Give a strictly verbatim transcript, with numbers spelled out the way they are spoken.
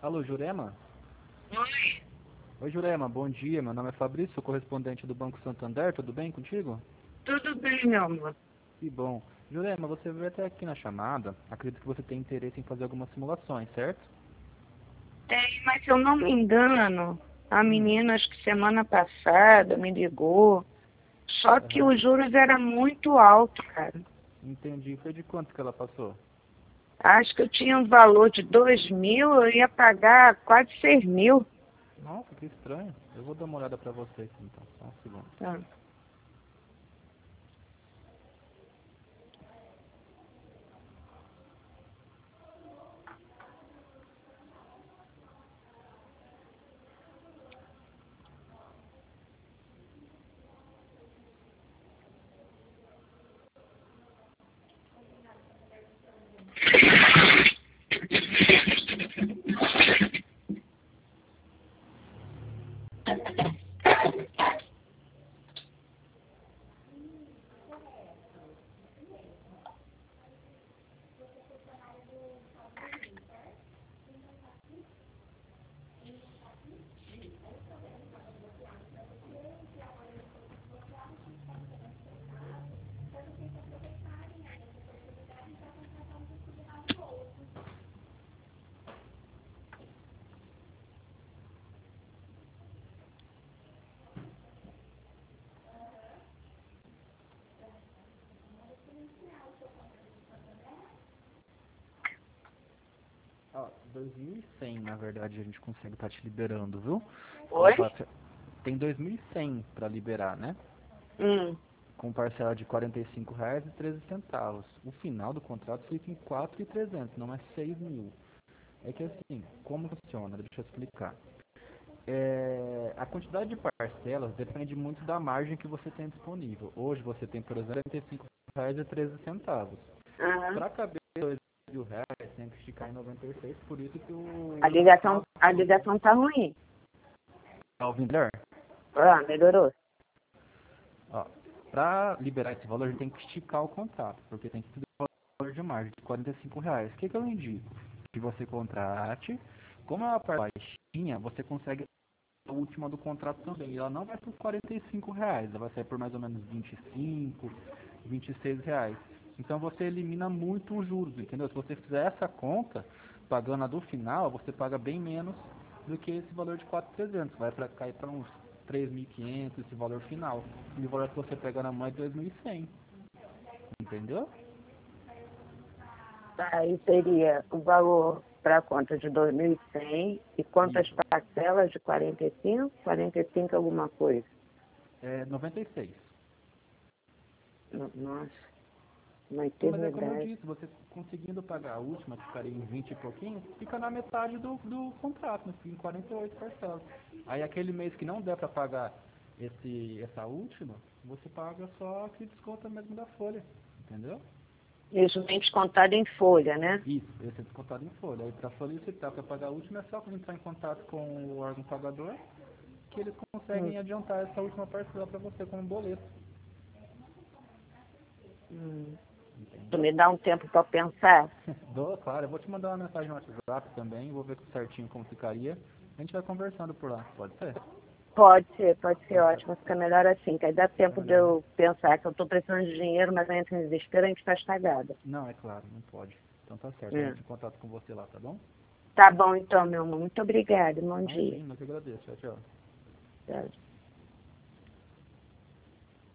Alô, Jurema? Oi, Oi, Jurema, bom dia. Meu nome é Fabrício, sou correspondente do Banco Santander. Tudo bem contigo? tudo bem, meu amor? Que bom. Jurema, você veio até aqui na chamada. Acredito que você tem interesse em fazer algumas simulações, certo? Tem, mas se eu não me engano, a Hum, menina, acho que semana passada, me ligou. Só que aham. os juros eram muito altos, cara. Entendi. Foi de quanto que ela passou? Acho que eu tinha um valor de dois mil, eu ia pagar quase seis mil. Nossa, que estranho. Eu vou dar uma olhada pra você aqui, então. Só um segundo. Tá. Ó, dois mil e cem, na verdade, a gente consegue estar te liberando, viu? Com Oi? parce- Tem dois mil e cem para liberar, né? Hum. Com parcela de quarenta e cinco reais e treze centavos. O final do contrato fica em quatro mil e trezentos, não é seis mil. É que assim, como funciona? Deixa eu explicar. É, a quantidade de parcelas depende muito da margem que você tem disponível. Hoje você tem, por exemplo, quarenta e cinco reais e treze centavos. Aham. Para caber dois mil reais, tem que esticar em noventa e seis, por isso que A o ligação, final... a ligação tá ruim. Tá ouvindo melhor? Ah, melhorou. Ó, para liberar esse valor, a gente tem que esticar o contrato, porque tem que ter um valor de margem de quarenta e cinco reais. O que, que eu indico? Que você contrate, como é uma parte baixinha, você consegue a última do contrato também. E ela não vai por quarenta e cinco reais, ela vai sair por mais ou menos vinte e cinco, vinte e seis reais. Então você elimina muito os juros, entendeu? Se você fizer essa conta, pagando a do final, você paga bem menos do que esse valor de quatro mil e trezentos. Vai para cair para uns três mil e quinhentos esse valor final. E o valor que você pega na mão é dois mil e cem, entendeu? Aí seria o valor para a conta de dois mil e cem e quantas Isso. parcelas de quarenta e cinco? quarenta e cinco alguma coisa. É noventa e seis. No- Nossa, uma Mas é como eu eternidade. disse, você conseguindo pagar a última, que ficaria em vinte e pouquinho, fica na metade do, do contrato, né? Fica em quarenta e oito parcelas. Aí aquele mês que não der para pagar esse, essa última, você paga só que desconta mesmo da folha, entendeu? Isso vem descontado em folha, né? Isso, esse é descontado em folha. Aí para solicitar para pagar a última é só entrar em contato com o órgão pagador, que eles Hum, conseguem adiantar essa última parcela para você como boleto, hum. Tu entendeu? me dá um tempo para pensar? Dou, claro, eu vou te mandar uma mensagem no WhatsApp também, vou ver certinho como ficaria. A gente vai conversando por lá, pode ser? Pode ser, pode ser Então tá, ótimo, fica melhor assim, que aí dá fica tempo de melhor, né? eu pensar que eu estou precisando de dinheiro, mas eu entro em desespero e a gente está estagada. Não, é claro, não pode. Então tá certo, eu Hum. entro em contato com você lá, tá bom? Tá bom então, meu amor. Muito obrigada. Bom dia. Imagina, eu que agradeço. Tchau, tchau. Tchau.